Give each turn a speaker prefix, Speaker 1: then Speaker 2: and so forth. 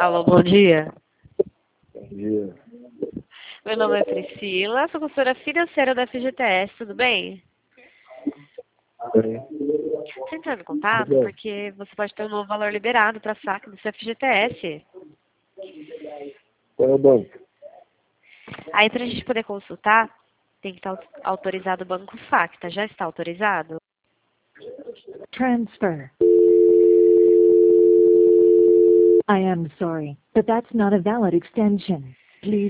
Speaker 1: Alô, bom dia.
Speaker 2: Bom dia.
Speaker 1: Meu nome é Priscila, sou consultora financeira da FGTS, tudo bem?
Speaker 2: Bem,
Speaker 1: Estou entrando em contato
Speaker 2: tudo bem.
Speaker 1: porque você pode ter um novo valor liberado para saque do seu FGTS.
Speaker 2: Qual é o banco?
Speaker 1: Aí, para a gente poder consultar, tem que estar autorizado o Banco Facta. Já está autorizado?
Speaker 3: Transfer. I am sorry, but that's not a valid extension. Please